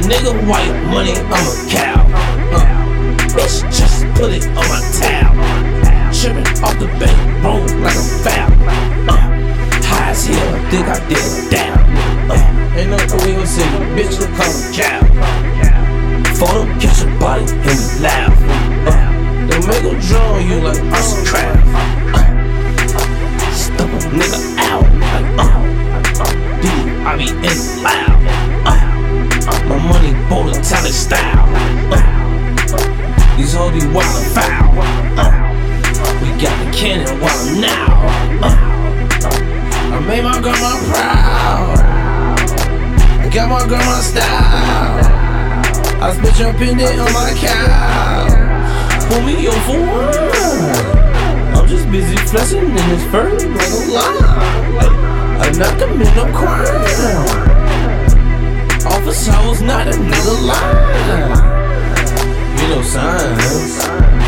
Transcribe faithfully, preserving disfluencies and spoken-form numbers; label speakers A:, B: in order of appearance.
A: nigga, white money, I'm a cow. Uh, bitch, just put it on my towel. Trippin' off the bank, roll like a foul. Uh, high as hell, I think I did it down. Uh, ain't nothing we gon' see, bitch, look call a cow. Photo, catch a body, and we laugh. Uh, they make them draw on you like arts and craft. Uh, stuff a nigga out like uh, dude, I be in it loud. Uh, my money bold Italian style. Uh, these hoes be wild and foul. Uh, we got the cannon while I'm now. Uh, I made my grandma proud. I got my grandma style. I spit your pendant on my couch. Pull me on for one. I'm just busy flexing in this first like a lie. I'm not committing no crime. Officer, I was not a nigga lie. You know signs.